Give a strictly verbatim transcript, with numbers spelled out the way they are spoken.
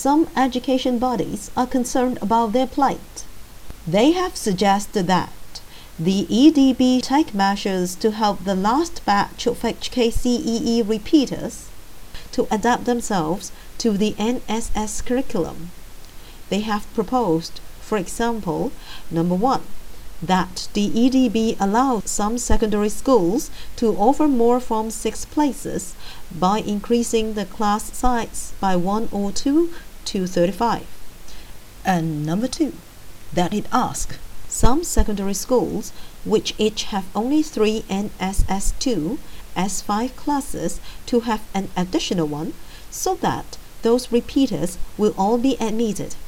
some education bodies are concerned about their plight. They have suggested that the E D B take measures to help the last batch of H K C E E repeaters to adapt themselves to the N S S curriculum. They have proposed, for example, number one, that the E D B allow some secondary schools to offer more Form six places by increasing the class size by one or two to thirty-five. And number two, that it asks some secondary schools, which each have only three N S S two S five classes, to have an additional one, so that those repeaters will all be admitted.